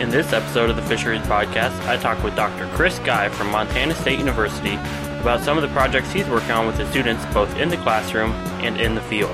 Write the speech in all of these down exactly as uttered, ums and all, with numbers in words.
In this episode of the Fisheries Podcast, I talk with Doctor Chris Guy from Montana State University about some of the projects he's working on with his students both in the classroom and in the field.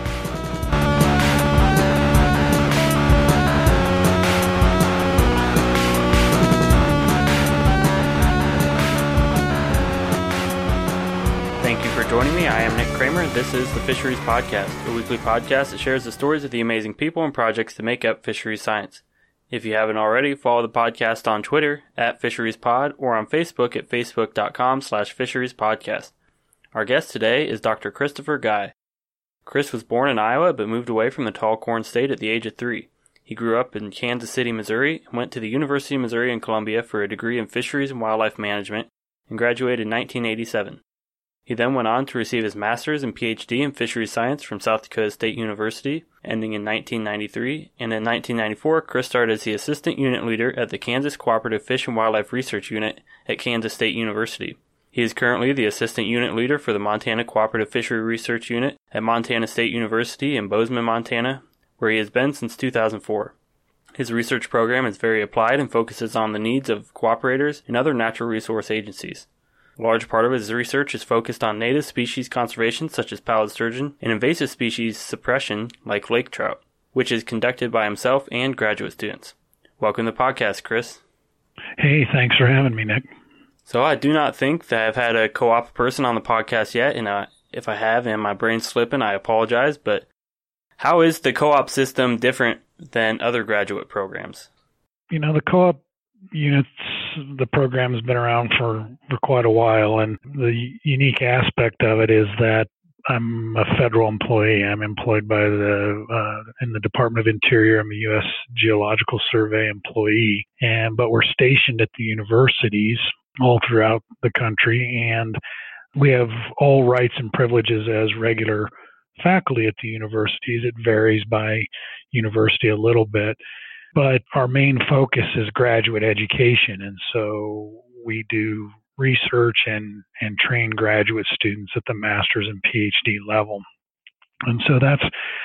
Thank you for joining me. I am Nick Kramer. This is the Fisheries Podcast, a weekly podcast that shares the stories of the amazing people and projects that make up fisheries science. If you haven't already, follow the podcast on Twitter at FisheриesPod or on Facebook at facebook.com slash FisheриesPodcast. Our guest today is Doctor Christopher Guy. Chris was born in Iowa but moved away from the tall corn state at the age of three. He grew up in Kansas City, Missouri, and went to the University of Missouri in Columbia for a degree in Fisheries and Wildlife Management and graduated in nineteen eighty-seven. He then went on to receive his master's and P H D in fisheries science from South Dakota State University, ending in nineteen ninety-three, and in nineteen ninety-four, Chris started as the assistant unit leader at the Kansas Cooperative Fish and Wildlife Research Unit at Kansas State University. He is currently the assistant unit leader for the Montana Cooperative Fishery Research Unit at Montana State University in Bozeman, Montana, where he has been since two thousand four. His research program is very applied and focuses on the needs of cooperators and other natural resource agencies. A large part of his research is focused on native species conservation such as pallid sturgeon and invasive species suppression like lake trout, which is conducted by himself and graduate students. Welcome to the podcast, Chris. Hey, thanks for having me, Nick. So I do not think that I've had a co-op person on the podcast yet, and uh, if I have and my brain's slipping, I apologize, but how is the co-op system different than other graduate programs? You know, the co-op units, the program has been around for, for quite a while, and the unique aspect of it is that I'm a federal employee. I'm employed by the uh, in the Department of Interior. I'm a U S Geological Survey employee, and but we're stationed at the universities all throughout the country, and we have all rights and privileges as regular faculty at the universities. It varies by university a little bit. But our main focus is graduate education, and so we do research and, and train graduate students at the master's and P H D level. And so that's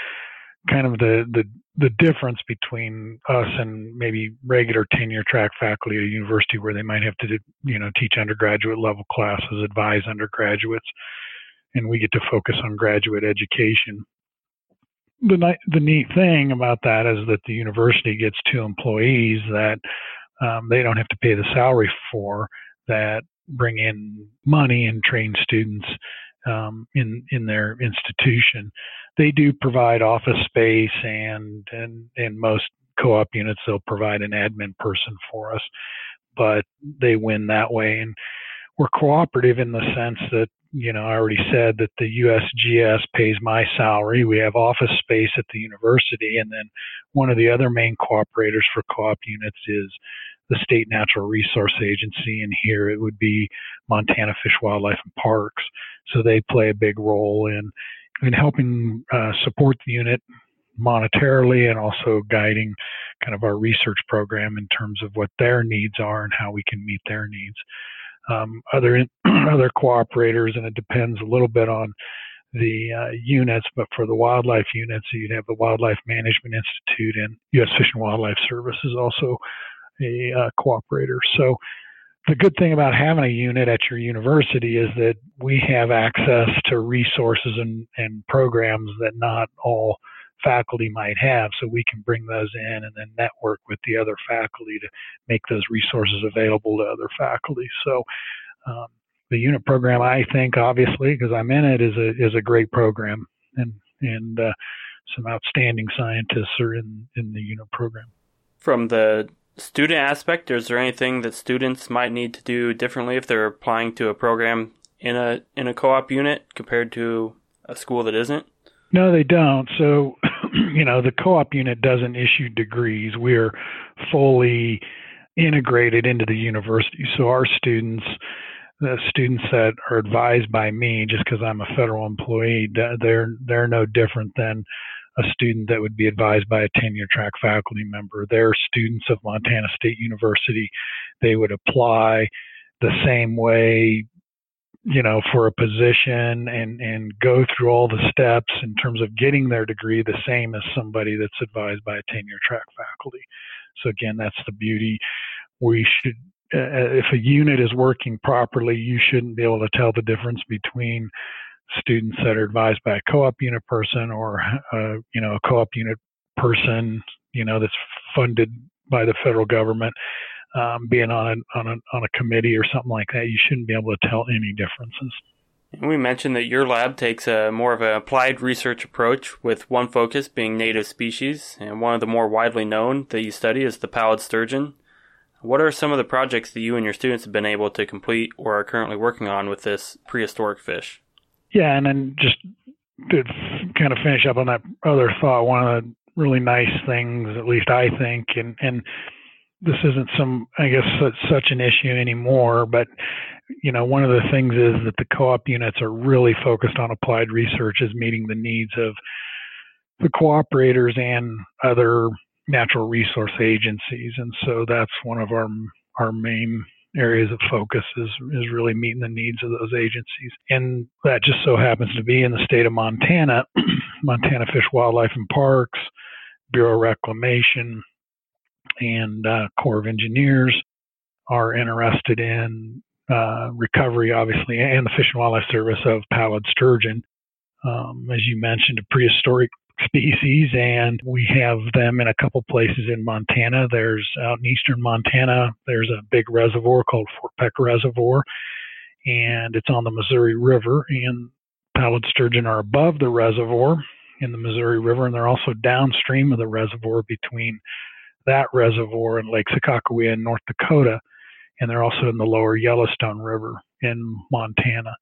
kind of the, the, the difference between us and maybe regular tenure track faculty at a university where they might have to, you know, teach undergraduate level classes, advise undergraduates, and we get to focus on graduate education. The, the neat thing about that is that the university gets two employees that um, they don't have to pay the salary for, that bring in money and train students um, in in their institution. They do provide office space, and and in most co-op units they'll provide an admin person for us, but they win that way. And we're cooperative in the sense that, you know, I already said that the U S G S pays my salary. We have office space at the university. And then one of the other main cooperators for co-op units is the State Natural Resource Agency. And here it would be Montana Fish, Wildlife, and Parks. So they play a big role in, in helping uh, support the unit monetarily and also guiding kind of our research program in terms of what their needs are and how we can meet their needs. Um, other other cooperators, and it depends a little bit on the uh, units, but for the wildlife units, you'd have the Wildlife Management Institute, and U S Fish and Wildlife Service is also a uh, cooperator. So the good thing about having a unit at your university is that we have access to resources and, and programs that not all faculty might have, so we can bring those in and then network with the other faculty to make those resources available to other faculty. So um, the unit program, I think, obviously, because I'm in it, is a is a great program, and and uh, some outstanding scientists are in, in the unit program. From the student aspect, is there anything that students might need to do differently if they're applying to a program in a in a co-op unit compared to a school that isn't? No, they don't. So, you know, the co-op unit doesn't issue degrees. We're fully integrated into the university. So our students, the students that are advised by me, just because I'm a federal employee, they're they're no different than a student that would be advised by a tenure track faculty member. They're students of Montana State University. They would apply the same way you know, for a position and, and go through all the steps in terms of getting their degree the same as somebody that's advised by a tenure track faculty. So again, that's the beauty. We should, uh, if a unit is working properly, you shouldn't be able to tell the difference between students that are advised by a co-op unit person or, uh, you know, a co-op unit person, you know, that's funded by the federal government, um, being on a, on a, on a committee or something like that. You shouldn't be able to tell any differences. We mentioned that your lab takes a more of an applied research approach, with one focus being native species, and one of the more widely known that you study is the pallid sturgeon. What are some of the projects that you and your students have been able to complete or are currently working on with this prehistoric fish? Yeah, and then just to kind of finish up on that other thought, one of the really nice things, at least I think, and, and this isn't some, I guess, such an issue anymore, but, you know, one of the things is that the co-op units are really focused on applied research as meeting the needs of the cooperators and other natural resource agencies. And so that's one of our our main areas of focus is, is really meeting the needs of those agencies. And that just so happens to be in the state of Montana, Montana Fish, Wildlife, and Parks, Bureau of Reclamation, and uh, Corps of Engineers are interested in uh, recovery, obviously, and the Fish and Wildlife Service of pallid sturgeon. Um, as you mentioned, a prehistoric species, and we have them in a couple places in Montana. There's out in eastern Montana, there's a big reservoir called Fort Peck Reservoir, and it's on the Missouri River, and pallid sturgeon are above the reservoir in the Missouri River, and they're also downstream of the reservoir between that reservoir and Lake Sakakawea in North Dakota, and they're also in the lower Yellowstone River in Montana.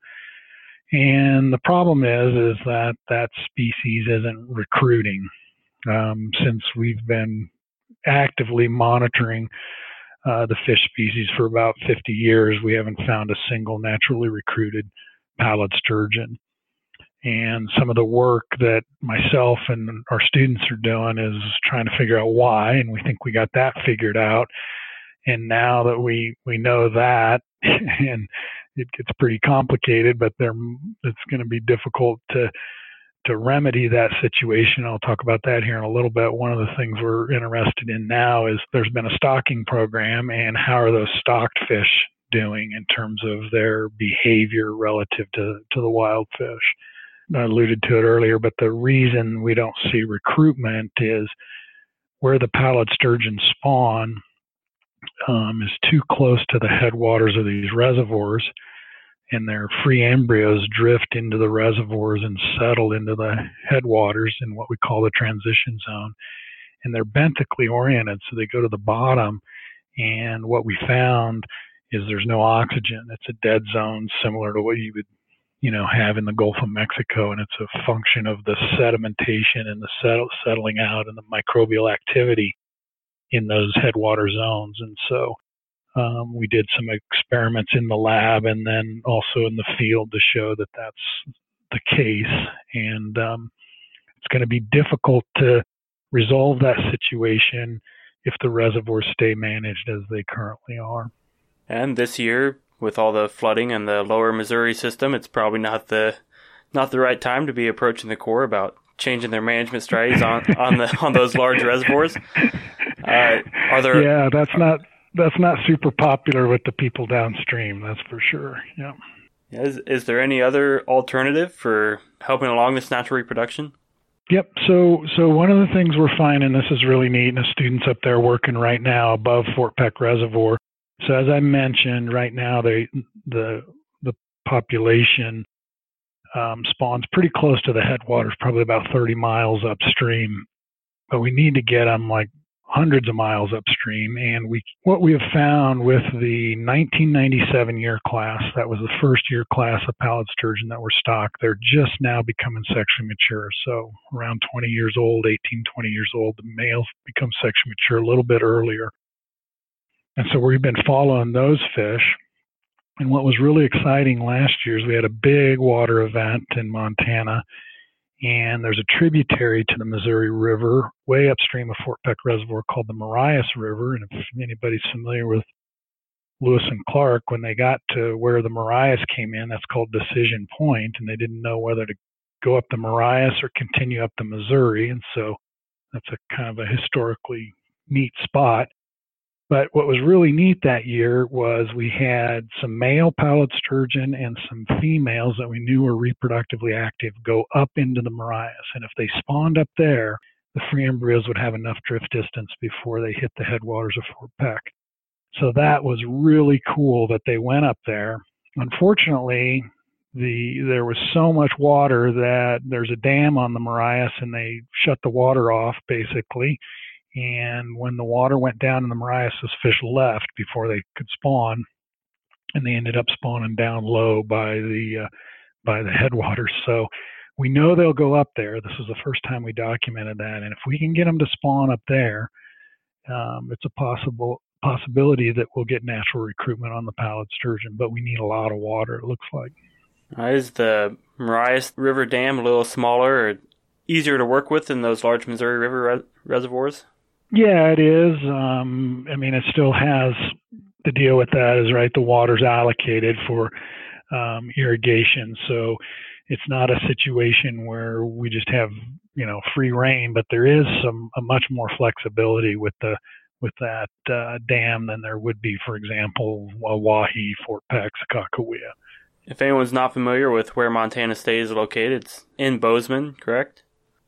And the problem is, is that that species isn't recruiting. Um, since we've been actively monitoring uh, the fish species for about fifty years, we haven't found a single naturally recruited pallid sturgeon. And some of the work that myself and our students are doing is trying to figure out why, and we think we got that figured out. And now that we, we know that, and it gets pretty complicated, but there, it's going to be difficult to to remedy that situation. I'll talk about that here in a little bit. One of the things we're interested in now is there's been a stocking program, and how are those stocked fish doing in terms of their behavior relative to, to the wild fish. I alluded to it earlier, but the reason we don't see recruitment is where the pallid sturgeon spawn um, is too close to the headwaters of these reservoirs, and their free embryos drift into the reservoirs and settle into the headwaters in what we call the transition zone. And they're benthically oriented, so they go to the bottom, and what we found is there's no oxygen. It's a dead zone similar to what you would you know, have in the Gulf of Mexico, and it's a function of the sedimentation and the settle, settling out and the microbial activity in those headwater zones. And so um, we did some experiments in the lab and then also in the field to show that that's the case. And um, it's going to be difficult to resolve that situation if the reservoirs stay managed as they currently are. And this year, with all the flooding and the lower Missouri system, it's probably not the not the right time to be approaching the Corps about changing their management strategies on, on the on those large reservoirs. Uh, are there? Yeah, that's not that's not super popular with the people downstream. That's for sure. Yeah. Is is there any other alternative for helping along this natural reproduction? Yep. So so one of the things we're finding, this is really neat, and the students up there working right now above Fort Peck Reservoir. So as I mentioned, right now they, the the population um, spawns pretty close to the headwaters, probably about thirty miles upstream. But we need to get them like hundreds of miles upstream. And we what we have found with the nineteen ninety-seven year class, that was the first year class of pallid sturgeon that were stocked, they're just now becoming sexually mature. So around twenty years old, eighteen, twenty years old, the males become sexually mature a little bit earlier. And so we've been following those fish. And what was really exciting last year is we had a big water event in Montana. And there's a tributary to the Missouri River way upstream of Fort Peck Reservoir called the Marias River. And if anybody's familiar with Lewis and Clark, when they got to where the Marias came in, that's called Decision Point, and they didn't know whether to go up the Marias or continue up the Missouri. And so that's a kind of a historically neat spot. But what was really neat that year was we had some male pallid sturgeon and some females that we knew were reproductively active go up into the Marias. And if they spawned up there, the free embryos would have enough drift distance before they hit the headwaters of Fort Peck. So that was really cool that they went up there. Unfortunately, the there was so much water that there's a dam on the Marias, and they shut the water off basically. And when the water went down in the Marias, those fish left before they could spawn, and they ended up spawning down low by the uh, by the headwaters. So we know they'll go up there. This is the first time we documented that, and if we can get them to spawn up there, um, it's a possible possibility that we'll get natural recruitment on the pallid sturgeon. But we need a lot of water, it looks like. Uh, is the Marias River Dam a little smaller or easier to work with than those large Missouri River res- reservoirs? Yeah, it is. Um, I mean, it still has the deal with that is, right, the water's allocated for um, irrigation. So it's not a situation where we just have, you know, free reign, but there is some a much more flexibility with the with that uh, dam than there would be, for example, Oahe, Fort Peck, Sakakawea. If anyone's not familiar with where Montana State is located, it's in Bozeman, correct?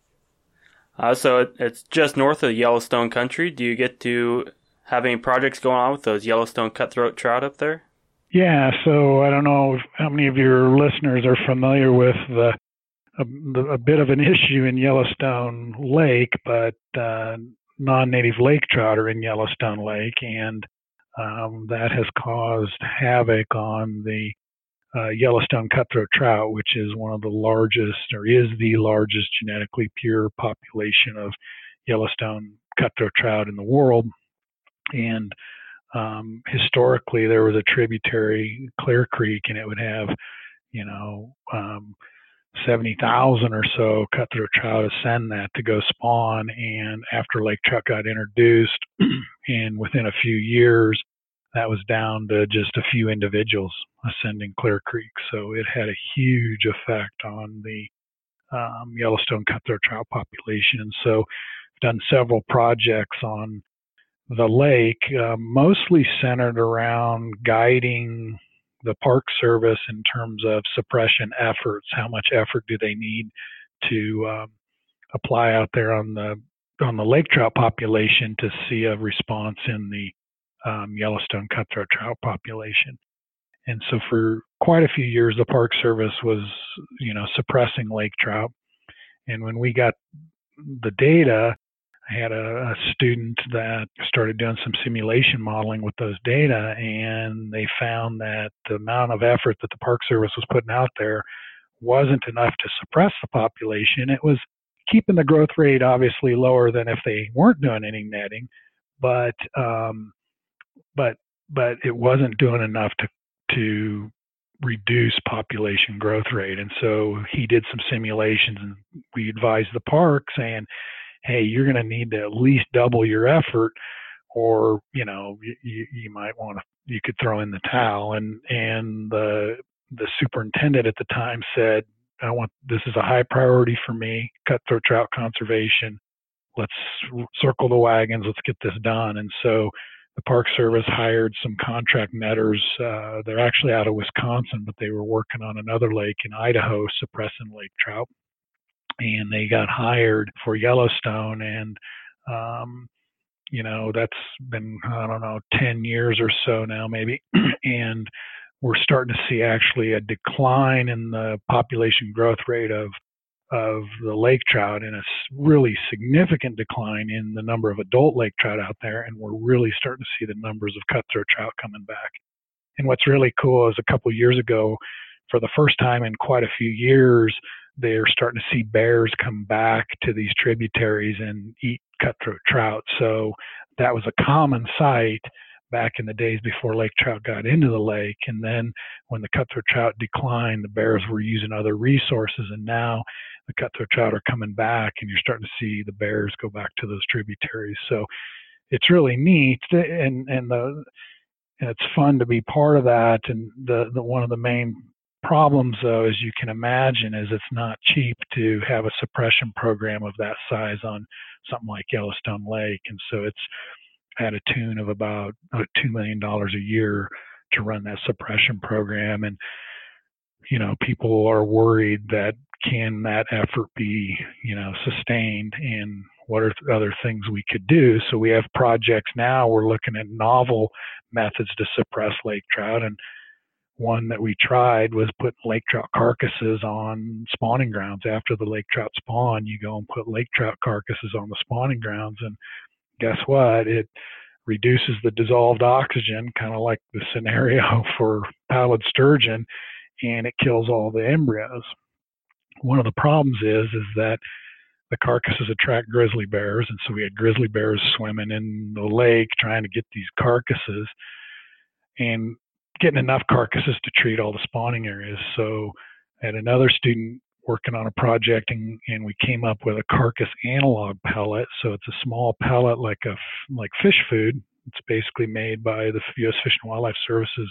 Uh, so it, it's just north of Yellowstone country. Do you get to have any projects going on with those Yellowstone cutthroat trout up there? Yeah, so I don't know if, how many of your listeners are familiar with the a, the, a bit of an issue in Yellowstone Lake, but uh, non-native lake trout are in Yellowstone Lake, and um, that has caused havoc on the Uh, Yellowstone cutthroat trout, which is one of the largest, or is the largest genetically pure population of Yellowstone cutthroat trout in the world. And um, historically, there was a tributary, Clear Creek, and it would have, you know, um, seventy thousand or so cutthroat trout ascend that to go spawn. And after lake trout got introduced, and within a few years, that was down to just a few individuals ascending Clear Creek. So it had a huge effect on the um, Yellowstone cutthroat trout population. And so I've done several projects on the lake, uh, mostly centered around guiding the Park Service in terms of suppression efforts. How much effort do they need to um, apply out there on the on the lake trout population to see a response in the Um, Yellowstone cutthroat trout population. And so for quite a few years, the Park Service was, you know, suppressing lake trout. And when we got the data, I had a, a student that started doing some simulation modeling with those data, and they found that the amount of effort that the Park Service was putting out there wasn't enough to suppress the population. It was keeping the growth rate obviously lower than if they weren't doing any netting, but um, but but it wasn't doing enough to to reduce population growth rate. And so he did some simulations, and we advised the park saying, hey, you're going to need to at least double your effort, or you know you, you might want to you could throw in the towel. And and the the superintendent at the time said, I want this is a high priority for me, cutthroat trout conservation. Let's circle the wagons. Let's get this done. And so the Park Service hired some contract netters. Uh, they're actually out of Wisconsin, but they were working on another lake in Idaho, suppressing lake trout. And they got hired for Yellowstone. And, um, you know, that's been, I don't know, ten years or so now, maybe. And we're starting to see actually a decline in the population growth rate of of the lake trout, and a really significant decline in the number of adult lake trout out there. And we're really starting to see the numbers of cutthroat trout coming back. And what's really cool is a couple of years ago, for the first time in quite a few years, they're starting to see bears come back to these tributaries and eat cutthroat trout. So that was a common sight back in the days before lake trout got into the lake. And then when the cutthroat trout declined, the bears were using other resources. And now the cutthroat trout are coming back, and you're starting to see the bears go back to those tributaries. So it's really neat. And, and the, and it's fun to be part of that. And the, the one of the main problems, though, as you can imagine, is it's not cheap to have a suppression program of that size on something like Yellowstone Lake. And so it's at a tune of about uh, two million dollars a year to run that suppression program. And, you know, people are worried that can that effort be, you know, sustained, and what are other things we could do? So we have projects now, we're looking at novel methods to suppress lake trout. And one that we tried was putting lake trout carcasses on spawning grounds. After the lake trout spawn, you go and put lake trout carcasses on the spawning grounds. And guess what? It reduces the dissolved oxygen, kind of like the scenario for pallid sturgeon, and it kills all the embryos. One of the problems is, is that the carcasses attract grizzly bears. And so we had grizzly bears swimming in the lake trying to get these carcasses and getting enough carcasses to treat all the spawning areas. So I had another student working on a project, and, and we came up with a carcass analog pellet. So it's a small pellet like a like fish food. It's basically made by the U S Fish and Wildlife Services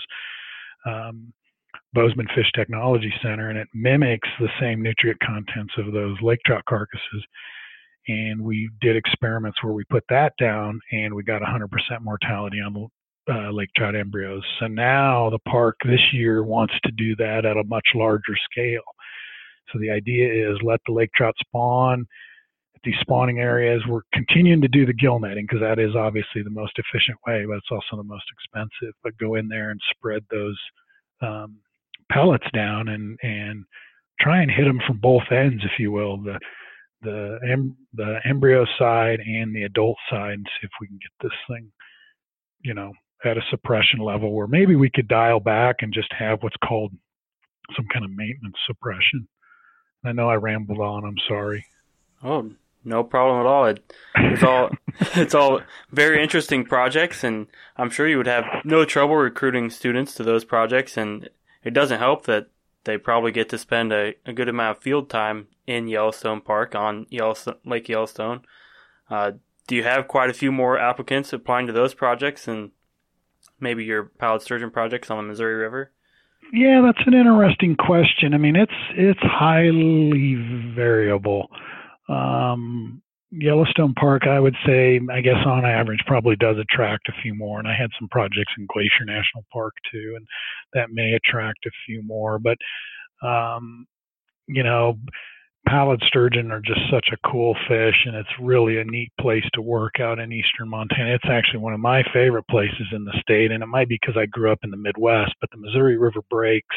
um, Bozeman Fish Technology Center, and it mimics the same nutrient contents of those lake trout carcasses. And we did experiments where we put that down, and we got one hundred percent mortality on the Uh, lake trout embryos. So now the park this year wants to do that at a much larger scale. So the idea is let the lake trout spawn at these spawning areas. We're continuing to do the gill netting because that is obviously the most efficient way, but it's also the most expensive. But go in there and spread those um, pellets down and and try and hit them from both ends, if you will, the the em- the embryo side and the adult side, and see if we can get this thing, you know, at a suppression level where maybe we could dial back and just have what's called some kind of maintenance suppression. I know I rambled on. I'm sorry. Oh, no problem at all. It, it's all it's all very interesting projects, and I'm sure you would have no trouble recruiting students to those projects. And it doesn't help that they probably get to spend a, a good amount of field time in Yellowstone Park on Yellowstone, Lake Yellowstone. Uh, do you have quite a few more applicants applying to those projects and maybe your pallid sturgeon projects on the Missouri River? Yeah, that's an interesting question. I mean, it's it's highly variable. Um, Yellowstone Park, I would say, I guess on average, probably does attract a few more. And I had some projects in Glacier National Park too, and that may attract a few more. But um, you know, pallid sturgeon are just such a cool fish, and it's really a neat place to work out in eastern Montana. It's actually one of my favorite places in the state, and it might be because I grew up in the Midwest, but the Missouri River breaks,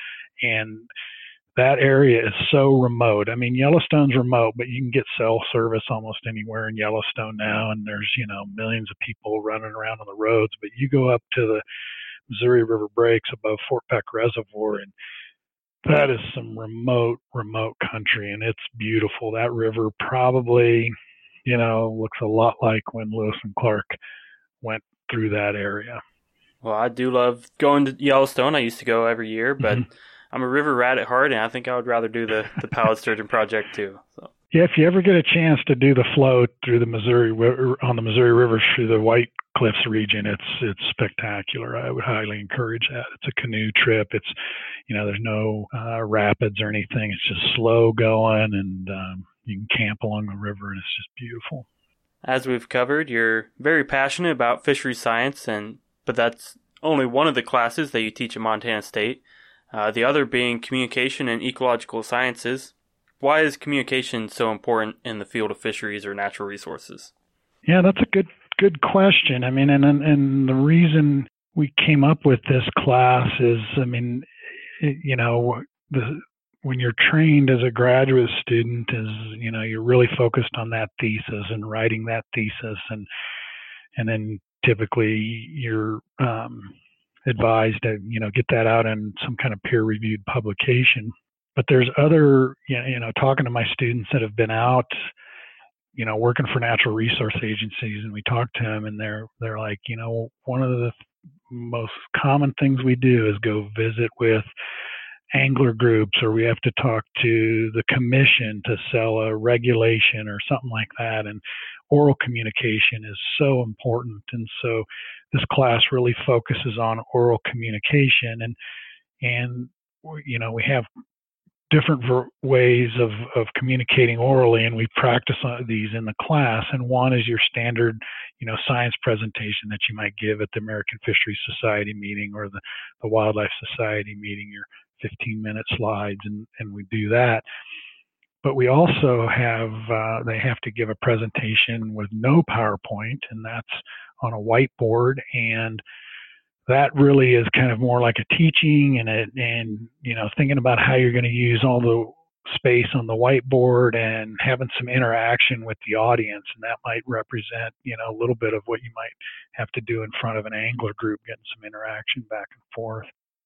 and that area is so remote. I mean, Yellowstone's remote, but you can get cell service almost anywhere in Yellowstone now, and there's, you know, millions of people running around on the roads. But you go up to the Missouri River breaks above Fort Peck Reservoir, and that is some remote, remote country, and it's beautiful. That river probably, you know, looks a lot like when Lewis and Clark went through that area. Well, I do love going to Yellowstone. I used to go every year, but mm-hmm. I'm a river rat at heart, and I think I would rather do the, the pallid sturgeon project too. So. Yeah, if you ever get a chance to do the float through the Missouri on the Missouri River through the White Cliffs region, it's it's spectacular. I would highly encourage that. It's a canoe trip. It's, you know, there's no uh, rapids or anything. It's just slow going, and um, you can camp along the river, and it's just beautiful. As we've covered, you're very passionate about fisheries science, and but that's only one of the classes that you teach at Montana State. Uh, the other being communication and ecological sciences. Why is communication so important in the field of fisheries or natural resources? Yeah, that's a good good question. I mean, and and the reason we came up with this class is, I mean, you know, the, when you're trained as a graduate student, is, you know, you're really focused on that thesis and writing that thesis, and and then typically you're um, advised to, you know, get that out in some kind of peer-reviewed publication. But there's other, you know, talking to my students that have been out, you know, working for natural resource agencies, and we talk to them, and they're they're like, you know, one of the most common things we do is go visit with angler groups, or we have to talk to the commission to sell a regulation or something like that. And oral communication is so important. And so this class really focuses on oral communication. And, and you know, we have different ver- ways of, of communicating orally, and we practice on these in the class. And one is your standard, you know, science presentation that you might give at the American Fisheries Society meeting or the, the Wildlife Society meeting, your fifteen minute slides, and, and we do that. But we also have, uh, they have to give a presentation with no PowerPoint, and that's on a whiteboard. And that really is kind of more like a teaching and, a, and you know, thinking about how you're going to use all the space on the whiteboard and having some interaction with the audience. And that might represent, you know, a little bit of what you might have to do in front of an angler group, getting some interaction back and forth.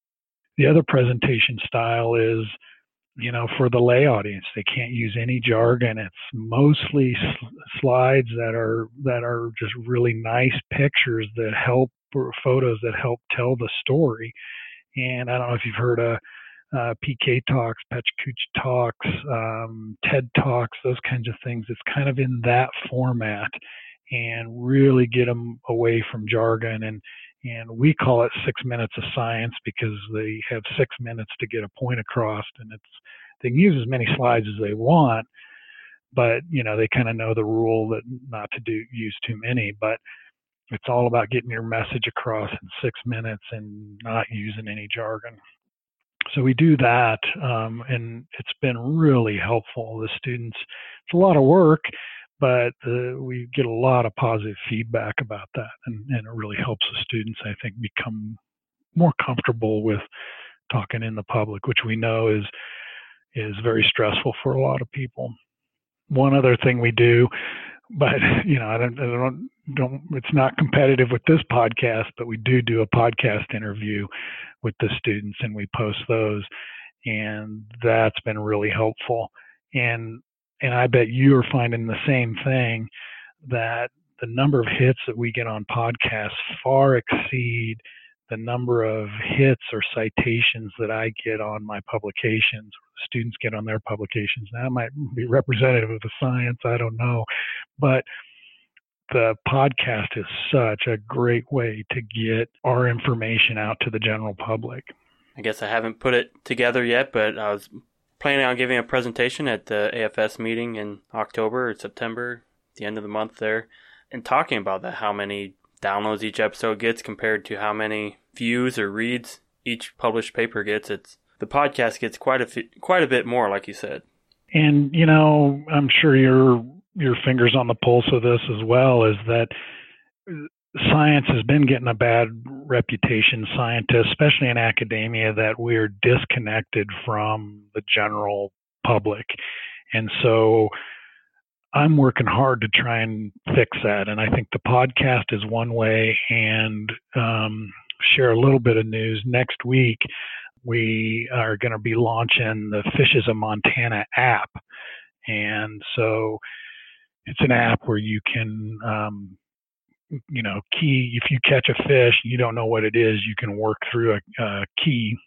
The other presentation style is, you know, for the lay audience. They can't use any jargon. It's mostly sl- slides that are that are just really nice pictures that help, or photos that help tell the story. And I don't know if you've heard of uh, P K Talks, Pechacoochee Talks, um, TED Talks, those kinds of things. It's kind of in that format, and really get them away from jargon. And And we call it six minutes of science because they have six minutes to get a point across, and it's they can use as many slides as they want, but you know they kind of know the rule that not to do use too many. But it's all about getting your message across in six minutes and not using any jargon. So we do that, um, and it's been really helpful. The students, it's a lot of work, but uh, we get a lot of positive feedback about that, and, and it really helps the students, I think, become more comfortable with talking in the public, which we know is is very stressful for a lot of people. One other thing we do, but you know, I don't, I don't, don't it's not competitive with this podcast, but we do do a podcast interview with the students, and we post those, and that's been really helpful. And And I bet you're finding the same thing, that the number of hits that we get on podcasts far exceed the number of hits or citations that I get on my publications, or the students get on their publications. Now, that might be representative of the science, I don't know. But the podcast is such a great way to get our information out to the general public. I guess I haven't put it together yet, but I was planning on giving a presentation at the A F S meeting in October or September, the end of the month there, and talking about that, how many downloads each episode gets compared to how many views or reads each published paper gets. It's the podcast gets quite a f- quite a bit more, like you said. And you know, I'm sure your your fingers on the pulse of this as well, is that science has been getting a bad reputation, scientists, especially in academia, that we're disconnected from the general public. And so I'm working hard to try and fix that. And I think the podcast is one way. And um, share a little bit of news. Next week, we are going to be launching the Fishes of Montana app. And so it's an app where you can um, you know, key, if you catch a fish, you don't know what it is, you can work through a, a key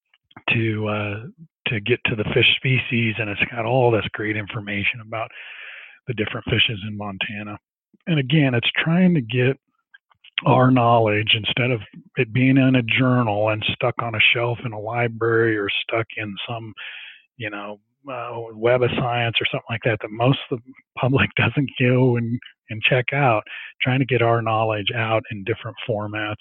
to uh, to get to the fish species, and it's got all this great information about the different fishes in Montana. And again, it's trying to get our knowledge, instead of it being in a journal and stuck on a shelf in a library or stuck in some, you know, uh, Web of Science or something like that, that most of the public doesn't go and, and check out, trying to get our knowledge out in different formats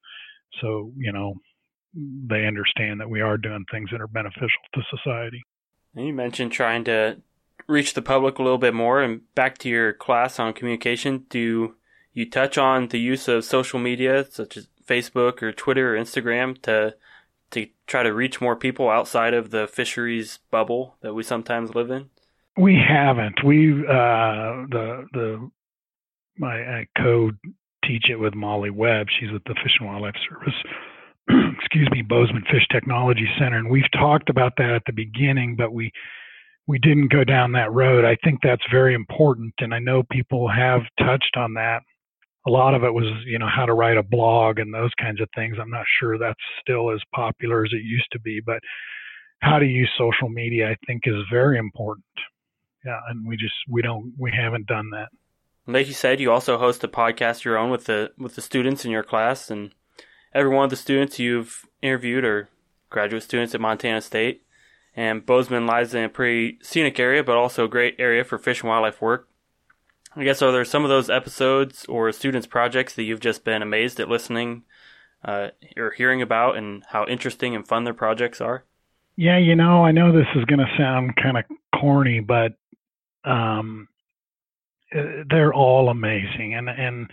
so, you know, they understand that we are doing things that are beneficial to society. And you mentioned trying to reach the public a little bit more, and back to your class on communication, do you touch on the use of social media such as Facebook or Twitter or Instagram to to try to reach more people outside of the fisheries bubble that we sometimes live in? We haven't. We uh, the the my I co-teach it with Molly Webb. She's with the Fish and Wildlife Service. Excuse me, Bozeman Fish Technology Center, and we've talked about that at the beginning, but we we didn't go down that road. I think that's very important, and I know people have touched on that. A lot of it was, you know, how to write a blog and those kinds of things. I'm not sure that's still as popular as it used to be, but how to use social media, I think, is very important. Yeah, and we just we don't we haven't done that. Like you said, you also host a podcast of your own with the with the students in your class, and every one of the students you've interviewed are graduate students at Montana State. And Bozeman lies in a pretty scenic area, but also a great area for fish and wildlife work. I guess, are there some of those episodes or students' projects that you've just been amazed at listening uh, or hearing about, and how interesting and fun their projects are? Yeah, you know, I know this is going to sound kind of corny, but um, they're all amazing, and and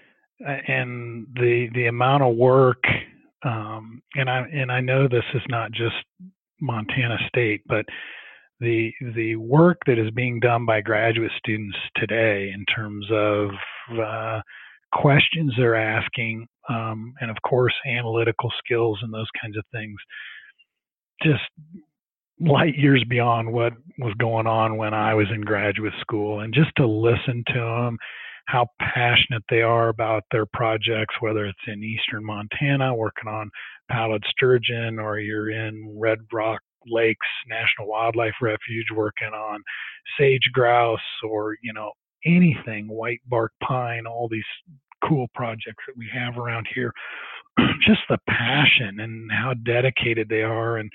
and the the amount of work, um, and I and I know this is not just Montana State, but the the work that is being done by graduate students today in terms of uh, questions they're asking, um, and of course analytical skills and those kinds of things, just light years beyond what was going on when I was in graduate school. And just to listen to them, how passionate they are about their projects, whether it's in eastern Montana working on pallid sturgeon, or you're in Red Rock Lakes National Wildlife Refuge working on sage grouse, or, you know, anything, white bark pine, all these cool projects that we have around here. Just the passion and how dedicated they are, and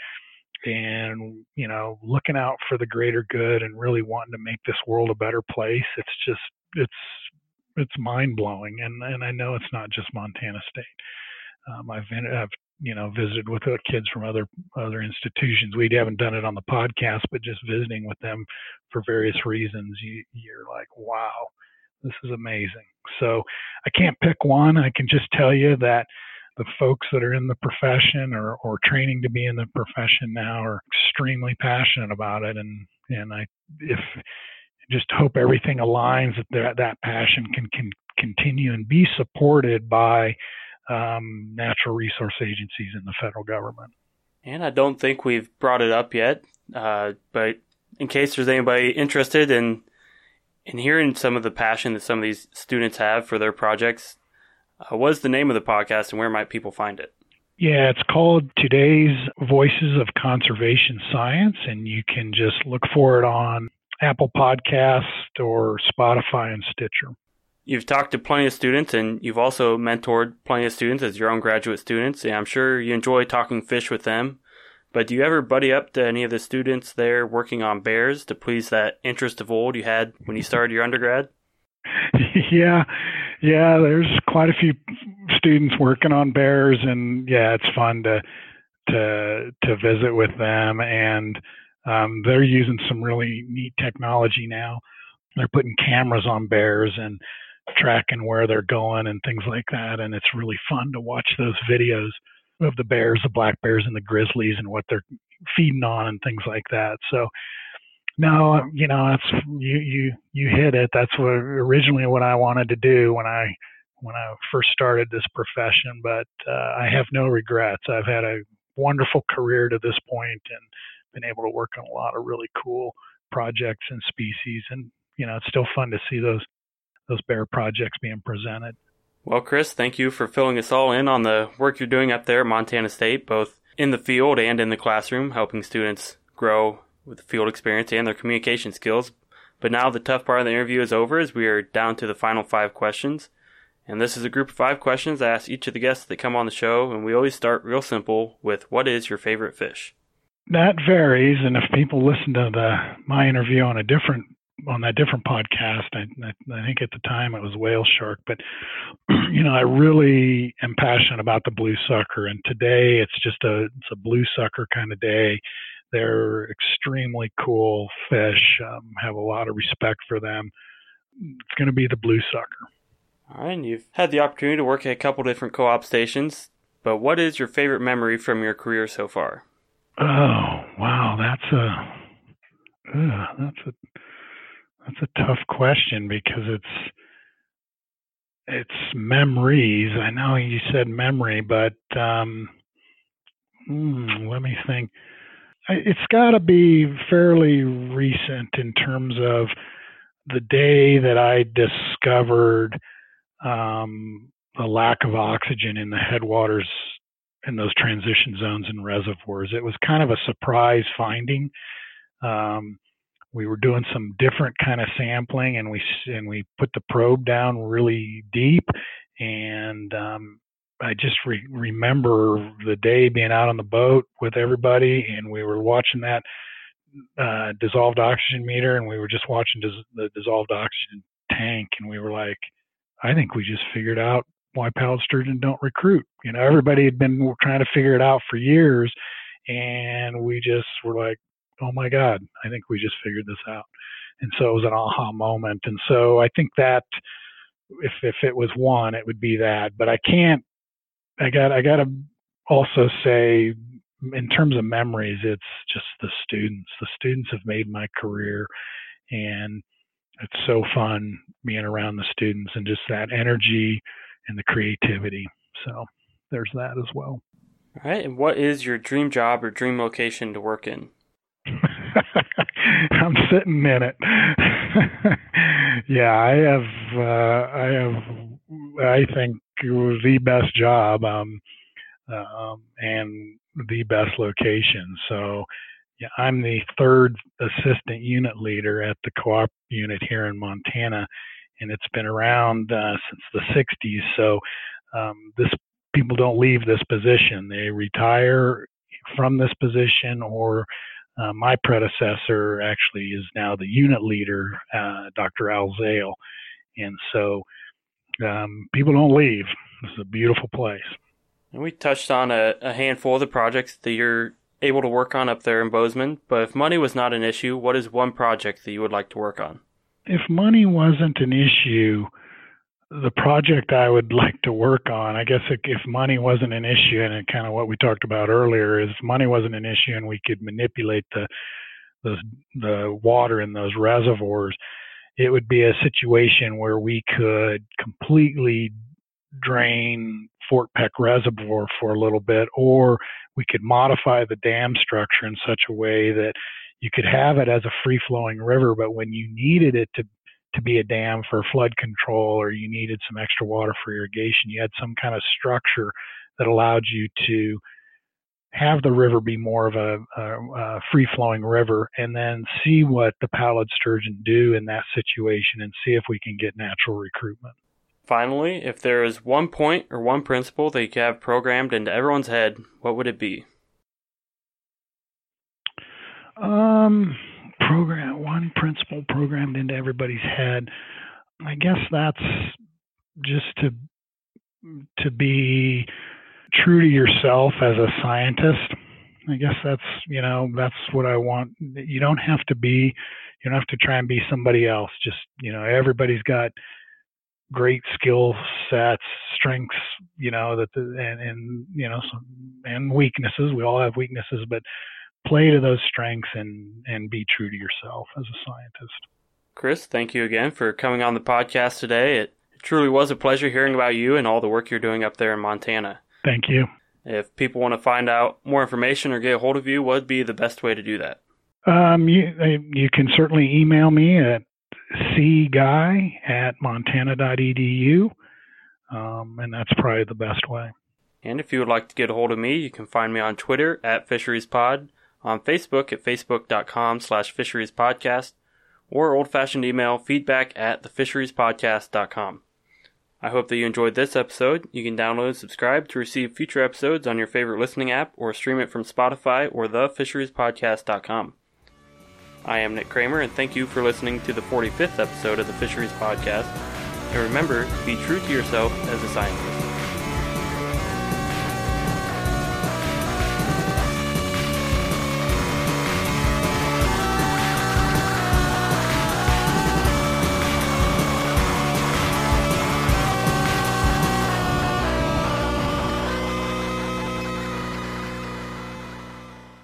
and you know, looking out for the greater good and really wanting to make this world a better place. It's just it's it's mind blowing, and and I know it's not just Montana State. Um, I've been, I've you know visited with the kids from other other institutions. We haven't done it on the podcast, but just visiting with them for various reasons, you, you're like, wow, this is amazing. So I can't pick one. I can just tell you that the folks that are in the profession, or, or training to be in the profession now, are extremely passionate about it. And, and I if just hope everything aligns, that that, that passion can, can continue and be supported by um, natural resource agencies in the federal government. And I don't think we've brought it up yet, uh, but in case there's anybody interested in in hearing some of the passion that some of these students have for their projects, Uh, what is the name of the podcast, and where might people find it? Yeah, it's called Today's Voices of Conservation Science, and you can just look for it on Apple Podcast or Spotify and Stitcher. You've talked to plenty of students, and you've also mentored plenty of students as your own graduate students, and I'm sure you enjoy talking fish with them. But do you ever buddy up to any of the students there working on bears to please that interest of old you had when you started your undergrad? Yeah. Yeah, there's quite a few students working on bears, and yeah, it's fun to to to visit with them. And um, they're using some really neat technology now. They're putting cameras on bears and tracking where they're going and things like that. And it's really fun to watch those videos of the bears, the black bears and the grizzlies, and what they're feeding on and things like that. So no, you know, that's you, you, you hit it. That's what originally what I wanted to do when I, when I first started this profession, but uh, I have no regrets. I've had a wonderful career to this point and been able to work on a lot of really cool projects and species. And, you know, it's still fun to see those, those bear projects being presented. Well, Chris, thank you for filling us all in on the work you're doing up there at Montana State, both in the field and in the classroom, helping students grow with the field experience and their communication skills. But now the tough part of the interview is over, as we are down to the final five questions. And this is a group of five questions I ask each of the guests that come on the show, and we always start real simple with, what is your favorite fish? That varies, and if people listen to the my interview on a different on that different podcast, I, I think at the time it was whale shark, but you know, I really am passionate about the blue sucker, and today it's just a it's a blue sucker kind of day. They're extremely cool fish. Um, have a lot of respect for them. It's going to be the blue sucker. All right, and you've had the opportunity to work at a couple different co-op stations, but what is your favorite memory from your career so far? Oh, wow, that's a uh, that's a that's a tough question, because it's it's memories. I know you said memory, but um, hmm, let me think. It's got to be fairly recent in terms of the day that I discovered um, the lack of oxygen in the headwaters in those transition zones and reservoirs. It was kind of a surprise finding. Um, we were doing some different kind of sampling, and we and we put the probe down really deep. And um, I just re- remember the day being out on the boat with everybody, and we were watching that uh, dissolved oxygen meter, and we were just watching dis- the dissolved oxygen tank, and we were like, I think we just figured out why pallid sturgeon don't recruit. You know, everybody had been trying to figure it out for years, and we just were like, oh my God, I think we just figured this out. And so it was an aha moment. And so I think that if if it was one, it would be that. But I can't, I got I got to also say, in terms of memories, it's just the students. The students have made my career, and it's so fun being around the students and just that energy and the creativity. So there's that as well. All right. And what is your dream job or dream location to work in? I'm sitting in it. yeah, I have, uh, I have, I think it was the best job, um, um, and the best location. So yeah, I'm the third assistant unit leader at the co-op unit here in Montana, and it's been around uh, since the sixties. So um, this people don't leave this position; they retire from this position, or uh, my predecessor actually is now the unit leader, uh, Doctor Al Zale, and so um, people don't leave. This is a beautiful place. And we touched on a, a handful of the projects that you're able to work on up there in Bozeman, but if money was not an issue, what is one project that you would like to work on? If money wasn't an issue, the project I would like to work on, I guess if money wasn't an issue, and kind of what we talked about earlier, is if money wasn't an issue and we could manipulate the the, the water in those reservoirs, it would be a situation where we could completely drain Fort Peck Reservoir for a little bit, or we could modify the dam structure in such a way that you could have it as a free-flowing river, but when you needed it to to be a dam for flood control, or you needed some extra water for irrigation, you had some kind of structure that allowed you to have the river be more of a, a, a free-flowing river, and then see what the pallid sturgeon do in that situation and see if we can get natural recruitment. Finally, if there is one point or one principle that you could have programmed into everyone's head, what would it be? Um, program one principle programmed into everybody's head. I guess that's just to to be true to yourself as a scientist. I guess that's, you know, that's what I want. You don't have to be, you don't have to try and be somebody else. Just, you know, everybody's got great skill sets, strengths, you know, that the, and, and, you know, some, and weaknesses. We all have weaknesses, but play to those strengths and, and be true to yourself as a scientist. Chris, thank you again for coming on the podcast today. It truly was a pleasure hearing about you and all the work you're doing up there in Montana. Thank you. If people want to find out more information or get a hold of you, what would be the best way to do that? Um, you, you can certainly email me at c guy at montana dot e d u, um, and that's probably the best way. And if you would like to get a hold of me, you can find me on Twitter at FisheriesPod, on Facebook at facebook.com slash fisheriespodcast, or old-fashioned email feedback at thefisheriespodcast dot com. I hope that you enjoyed this episode. You can download and subscribe to receive future episodes on your favorite listening app, or stream it from Spotify or the fisheries podcast dot com. I am Nick Kramer, and thank you for listening to the forty-fifth episode of the Fisheries Podcast. And remember, be true to yourself as a scientist.